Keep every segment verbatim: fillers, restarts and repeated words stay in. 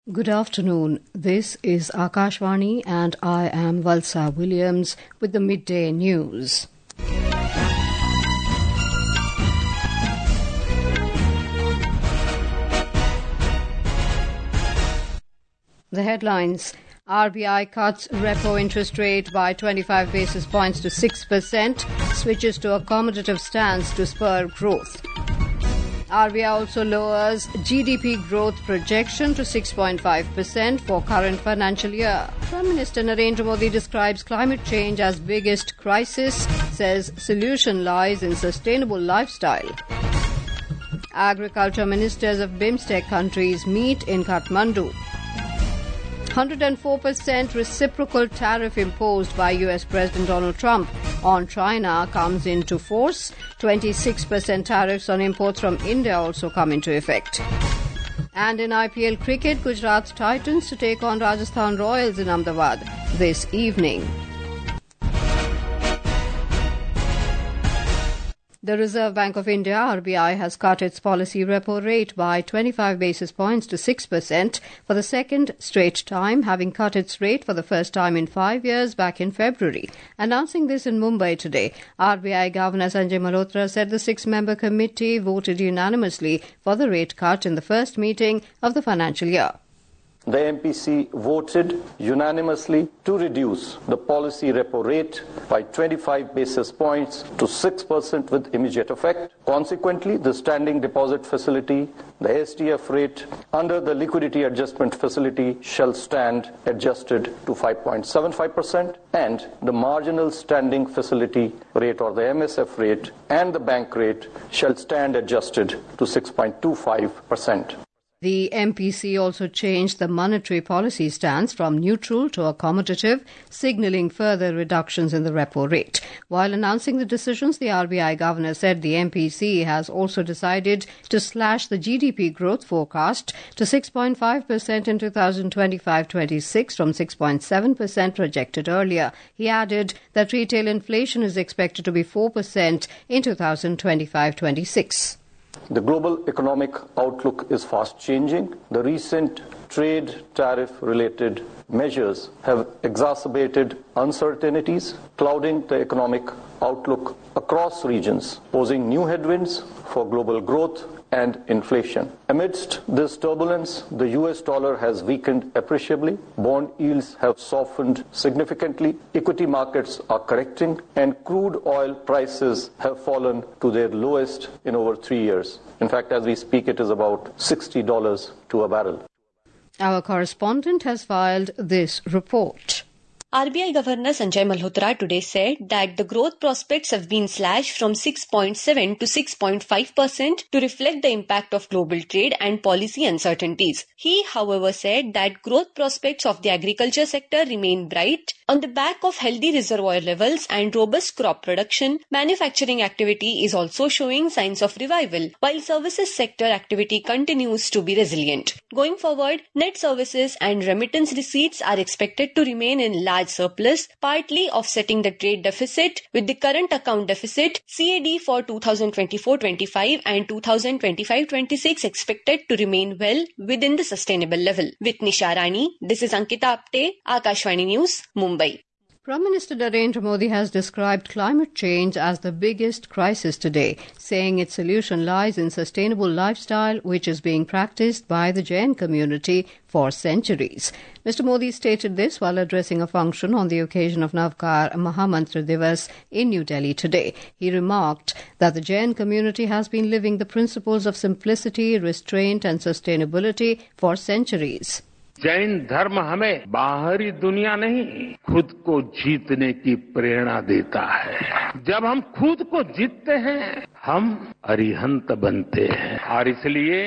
Good afternoon. This is Akashvani and I am Valsa Williams with the midday news. The headlines: R B I cuts repo interest rate by twenty-five basis points to six percent, switches to accommodative stance to spur growth. R B I also lowers G D P growth projection to six point five percent for current financial year. Prime Minister Narendra Modi describes climate change as biggest crisis, says solution lies in sustainable lifestyle. Agriculture ministers of BIMSTEC countries meet in Kathmandu. one hundred four percent reciprocal tariff imposed by U S President Donald Trump on China comes into force. twenty-six percent tariffs on imports from India also come into effect. And in I P L cricket, Gujarat Titans to take on Rajasthan Royals in Ahmedabad this evening. The Reserve Bank of India, R B I, has cut its policy repo rate by twenty-five basis points to six percent for the second straight time, having cut its rate for the first time in five years back in February. Announcing this in Mumbai today, R B I Governor Sanjay Malhotra said the six-member committee voted unanimously for the rate cut in the first meeting of the financial year. The M P C voted unanimously to reduce the policy repo rate by twenty-five basis points to six percent with immediate effect. Consequently, the standing deposit facility, the S D F rate under the liquidity adjustment facility shall stand adjusted to five point seven five percent, and the marginal standing facility rate or the M S F rate and the bank rate shall stand adjusted to six point two five percent. The M P C also changed the monetary policy stance from neutral to accommodative, signalling further reductions in the repo rate. While announcing the decisions, the R B I governor said the M P C has also decided to slash the G D P growth forecast to six point five percent in twenty twenty-five twenty-six from six point seven percent projected earlier. He added that retail inflation is expected to be four percent in twenty twenty-five twenty-six. The global economic outlook is fast changing. The recent trade tariff-related measures have exacerbated uncertainties, clouding the economic outlook across regions, posing new headwinds for global growth and inflation. Amidst this turbulence, the U S dollar has weakened appreciably, bond yields have softened significantly, equity markets are correcting, and crude oil prices have fallen to their lowest in over three years. In fact, as we speak, it is about sixty dollars to a barrel. Our correspondent has filed this report. R B I Governor Sanjay Malhotra today said that the growth prospects have been slashed from six point seven to six point five percent to reflect the impact of global trade and policy uncertainties. He, however, said that growth prospects of the agriculture sector remain bright. On the back of healthy reservoir levels and robust crop production, manufacturing activity is also showing signs of revival, while services sector activity continues to be resilient. Going forward, net services and remittance receipts are expected to remain in large surplus, partly offsetting the trade deficit, with the current account deficit C A D for twenty twenty-four twenty-five and twenty twenty-five twenty-six expected to remain well within the sustainable level. With Nisha Rani, this is Ankita Apte, Akashvani News, Mumbai. Prime Minister Narendra Modi has described climate change as the biggest crisis today, saying its solution lies in sustainable lifestyle, which is being practiced by the Jain community for centuries. Mister Modi stated this while addressing a function on the occasion of Navkar Mahamantra Divas in New Delhi today. He remarked that the Jain community has been living the principles of simplicity, restraint and sustainability for centuries. Jain धर्म हमें बाहरी दुनिया नहीं, खुद को जीतने की प्रेरणा देता है। जब हम खुद को जीतते हैं, हम अरिहंत बनते हैं, और इसलिए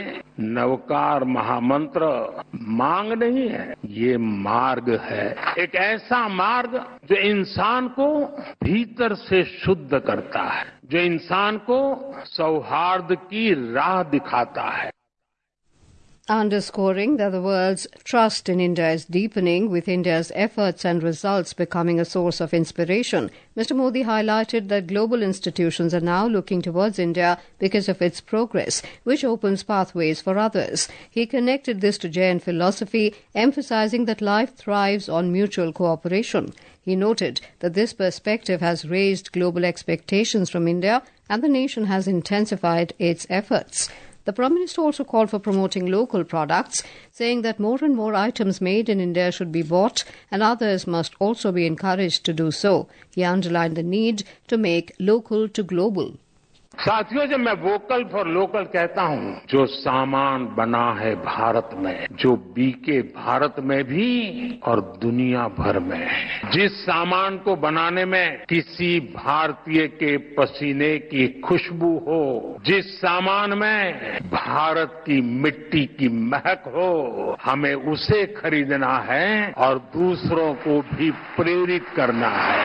नवकार महामंत्र मांग नहीं है, ये मार्ग है। एक ऐसा मार्ग जो इंसान को भीतर से शुद्ध करता है, जो इंसान को सौहार्द की राह दिखाता है। Underscoring that the world's trust in India is deepening, with India's efforts and results becoming a source of inspiration, Mister Modi highlighted that global institutions are now looking towards India because of its progress, which opens pathways for others. He connected this to Jain philosophy, emphasizing that life thrives on mutual cooperation. He noted that this perspective has raised global expectations from India, and the nation has intensified its efforts. The Prime Minister also called for promoting local products, saying that more and more items made in India should be bought and others must also be encouraged to do so. He underlined the need to make local to global. साथियों, जब मैं vocal for local कहता हूं, जो सामान बना है भारत में, जो बिके भारत में भी और दुनिया भर में, जिस सामान को बनाने में किसी भारतीय के पसीने की खुशबू हो, जिस सामान में भारत की मिट्टी की महक हो, हमें उसे खरीदना है और दूसरों को भी प्रेरित करना है.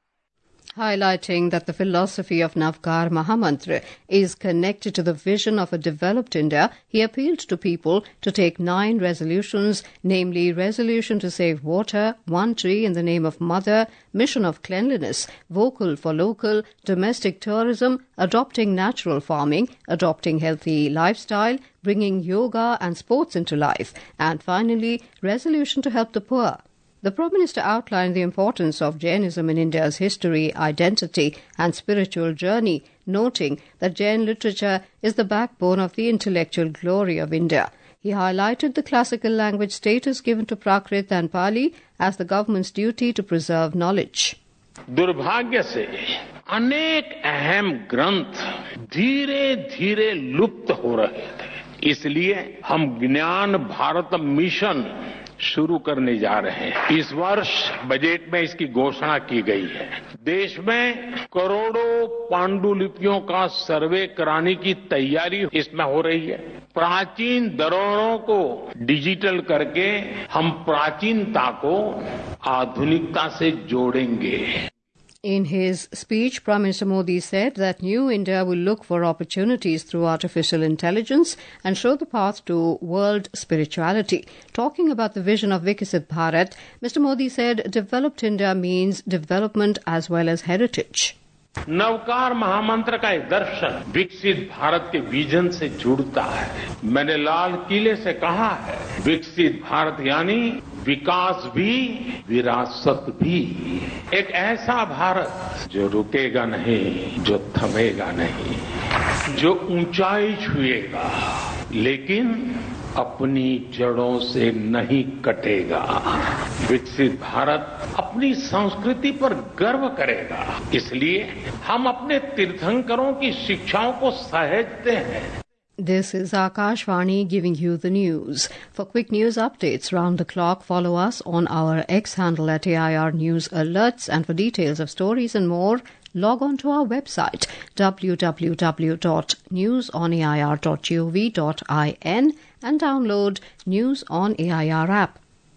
Highlighting that the philosophy of Navkar Mahamantra is connected to the vision of a developed India, he appealed to people to take nine resolutions, namely resolution to save water, one tree in the name of mother, mission of cleanliness, vocal for local, domestic tourism, adopting natural farming, adopting healthy lifestyle, bringing yoga and sports into life, and finally, resolution to help the poor. The Prime Minister outlined the importance of Jainism in India's history, identity and spiritual journey, noting that Jain literature is the backbone of the intellectual glory of India. He highlighted the classical language status given to Prakrit and Pali as the government's duty to preserve knowledge. दुर्भाग्य से अनेक अहम ग्रंथ धीरे धीरे लुप्त हो रहे थे. इसलिए हम ज्ञान भारत मिशन शुरू करने जा रहे हैं. इस वर्ष बजट में इसकी घोषणा की गई है. देश में करोड़ों पांडुलिपियों का सर्वे कराने की तैयारी इसमें हो रही है. प्राचीन धरोहरों को डिजिटल करके हम प्राचीनता को आधुनिकता से जोड़ेंगे. In his speech, Prime Minister Modi said that New India will look for opportunities through artificial intelligence and show the path to world spirituality. Talking about the vision of Viksit Bharat, Mister Modi said developed India means development as well as heritage. Navkar महामंत्र का एक दर्शन विकसित भारत के vision से जुड़ता है. मैंने लाल किले से कहा है, विकसित भारत यानी विकास भी विरासत भी. एक ऐसा भारत जो रुकेगा नहीं, जो थमेगा नहीं, जो ऊंचाई छुएगा लेकिन अपनी जड़ों से नहीं कटेगा. विकसित भारत अपनी संस्कृति पर गर्व करेगा. इसलिए हम अपने तीर्थंकरों की शिक्षाओं को सहेजते हैं. This is Akashvani giving you the news. For quick news updates round the clock, follow us on our X handle at A I R News Alerts, and for details of stories and more, log on to our website w w w dot news on a i r dot gov dot in and download News on A I R app.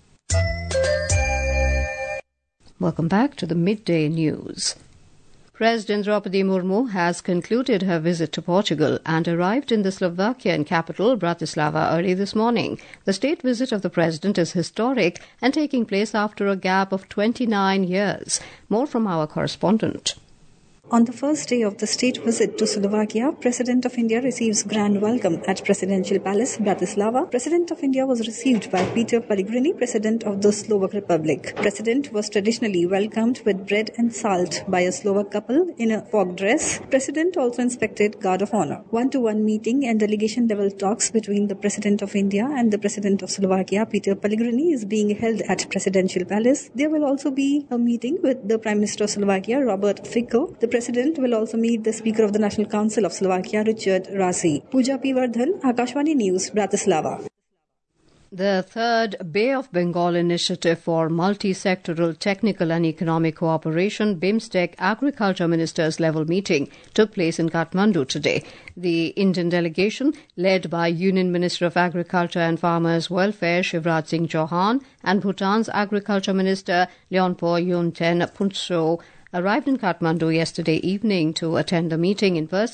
Welcome back to the midday news. President Draupadi Murmu has concluded her visit to Portugal and arrived in the Slovakian capital, Bratislava, early this morning. The state visit of the president is historic and taking place after a gap of twenty-nine years. More from our correspondent. On the first day of the state visit to Slovakia, President of India receives grand welcome at Presidential Palace, Bratislava. President of India was received by Peter Pellegrini, President of the Slovak Republic. President was traditionally welcomed with bread and salt by a Slovak couple in a folk dress. President also inspected Guard of Honor. One-to-one meeting and delegation-level talks between the President of India and the President of Slovakia, Peter Pellegrini, is being held at Presidential Palace. There will also be a meeting with the Prime Minister of Slovakia, Robert Fico. The President will also meet the Speaker of the National Council of Slovakia, Richard Rasi. Pooja P. Vardhan, Akashvani News, Bratislava. The third Bay of Bengal Initiative for Multi-Sectoral Technical and Economic Cooperation BIMSTEC Agriculture Ministers level meeting took place in Kathmandu today. The Indian delegation, led by Union Minister of Agriculture and Farmers Welfare Shivraj Singh Chauhan and Bhutan's Agriculture Minister Leonpo Yunten Puntso, arrived in Kathmandu yesterday evening to attend the meeting in person,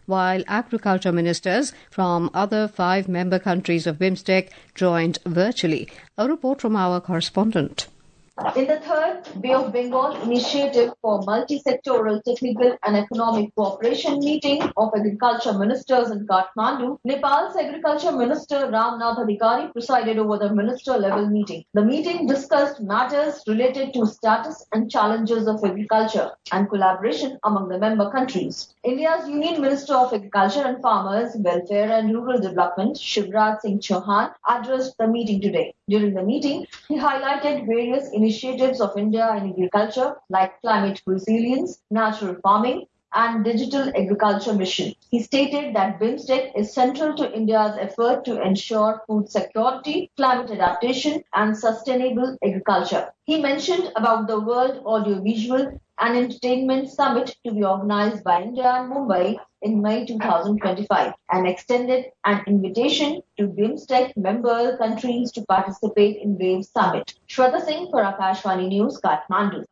while agriculture ministers from other five member countries of BIMSTEC joined virtually. A report from our correspondent. In the third Bay of Bengal Initiative for Multi-Sectoral Technical and Economic Cooperation meeting of agriculture ministers in Kathmandu, Nepal's Agriculture Minister Ramnath Adhikari presided over the minister-level meeting. The meeting discussed matters related to status and challenges of agriculture and collaboration among the member countries. India's Union Minister of Agriculture and Farmers, Welfare and Rural Development, Shivraj Singh Chauhan, addressed the meeting today. During the meeting, he highlighted various initiatives of India in agriculture like climate resilience, natural farming, and digital agriculture mission. He stated that BIMSTEC is central to India's effort to ensure food security, climate adaptation, and sustainable agriculture. He mentioned about the World Audiovisual and Entertainment Summit to be organized by India and Mumbai in May two thousand twenty-five and extended an invitation to BIMSTEC member countries to participate in WAVE Summit. Shweta Singh for Akashvani News, Kathmandu.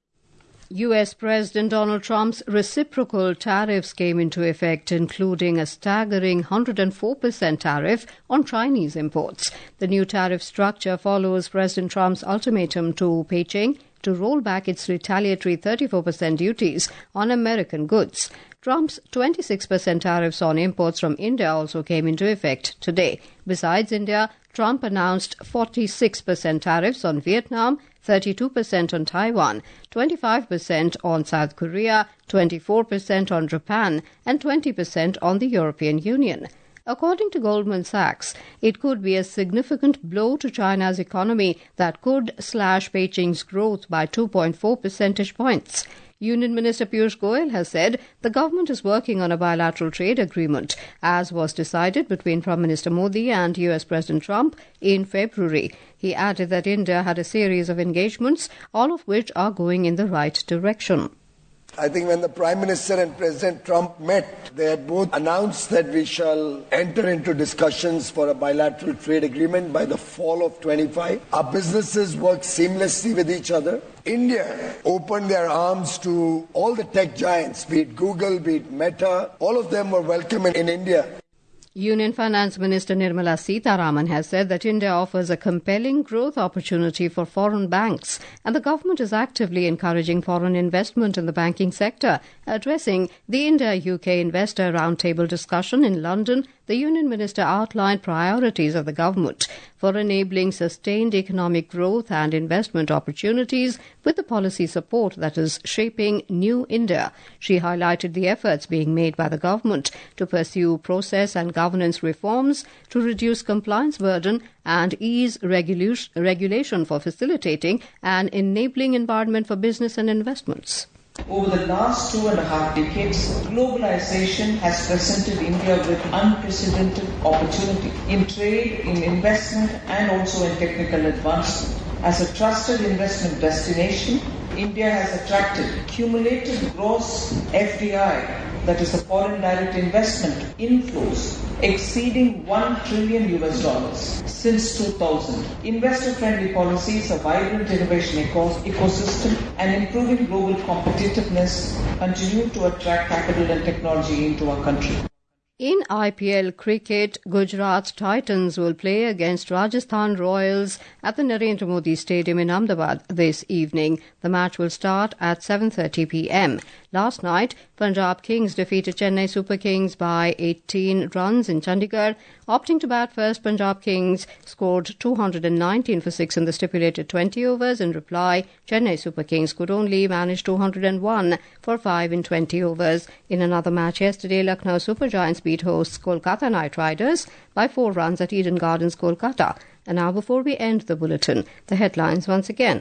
U S President Donald Trump's reciprocal tariffs came into effect, including a staggering one hundred four percent tariff on Chinese imports. The new tariff structure follows President Trump's ultimatum to Beijing to roll back its retaliatory thirty-four percent duties on American goods. Trump's twenty-six percent tariffs on imports from India also came into effect today. Besides India, Trump announced forty-six percent tariffs on Vietnam, thirty-two percent on Taiwan, twenty-five percent on South Korea, twenty-four percent on Japan, and twenty percent on the European Union. According to Goldman Sachs, it could be a significant blow to China's economy that could slash Beijing's growth by two point four percentage points. Union Minister Piyush Goyal has said the government is working on a bilateral trade agreement, as was decided between Prime Minister Modi and U S President Trump in February. He added that India had a series of engagements, all of which are going in the right direction. I think when the Prime Minister and President Trump met, they had both announced that we shall enter into discussions for a bilateral trade agreement by the fall of twenty-five. Our businesses work seamlessly with each other. India opened their arms to all the tech giants, be it Google, be it Meta. All of them were welcome in, in India. Union Finance Minister Nirmala Sitharaman has said that India offers a compelling growth opportunity for foreign banks, and the government is actively encouraging foreign investment in the banking sector. Addressing the India-U K Investor Roundtable discussion in London, the Union Minister outlined priorities of the government for enabling sustained economic growth and investment opportunities with the policy support that is shaping New India. She highlighted the efforts being made by the government to pursue process and governance reforms to reduce compliance burden and ease regula- regulation for facilitating an enabling environment for business and investments. Over the last two and a half decades, globalization has presented India with unprecedented opportunity in trade, in investment, and also in technical advancement. As a trusted investment destination, India has attracted cumulative gross F D I, that is the foreign direct investment inflows, exceeding one trillion U S dollars since two thousand. Investor-friendly policies, a vibrant innovation eco- ecosystem, and improving global competitiveness continue to attract capital and technology into our country. In I P L cricket, Gujarat Titans will play against Rajasthan Royals at the Narendra Modi Stadium in Ahmedabad this evening. The match will start at seven thirty p.m. Last night, Punjab Kings defeated Chennai Super Kings by eighteen runs in Chandigarh. Opting to bat first, Punjab Kings scored two hundred nineteen for six in the stipulated twenty overs. In reply, Chennai Super Kings could only manage two hundred one for five in twenty overs. In another match yesterday, Lucknow Super Giants beat hosts Kolkata Knight Riders by four runs at Eden Gardens, Kolkata. And now, before we end the bulletin, the headlines once again.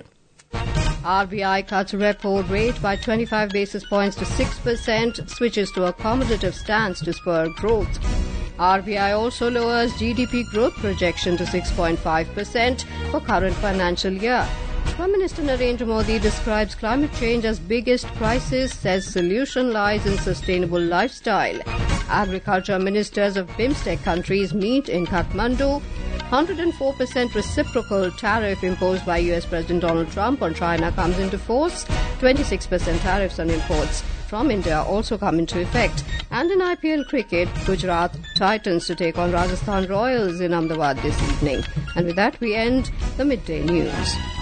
R B I cuts repo rate by twenty-five basis points to six percent, switches to accommodative stance to spur growth. R B I also lowers G D P growth projection to six point five percent for current financial year. Prime Minister Narendra Modi describes climate change as biggest crisis, says solution lies in sustainable lifestyle. Agriculture ministers of BIMSTEC countries meet in Kathmandu. one hundred four percent reciprocal tariff imposed by U S President Donald Trump on China comes into force. twenty-six percent tariffs on imports from India also come into effect. And in I P L cricket, Gujarat Titans to take on Rajasthan Royals in Ahmedabad this evening. And with that, we end the midday news.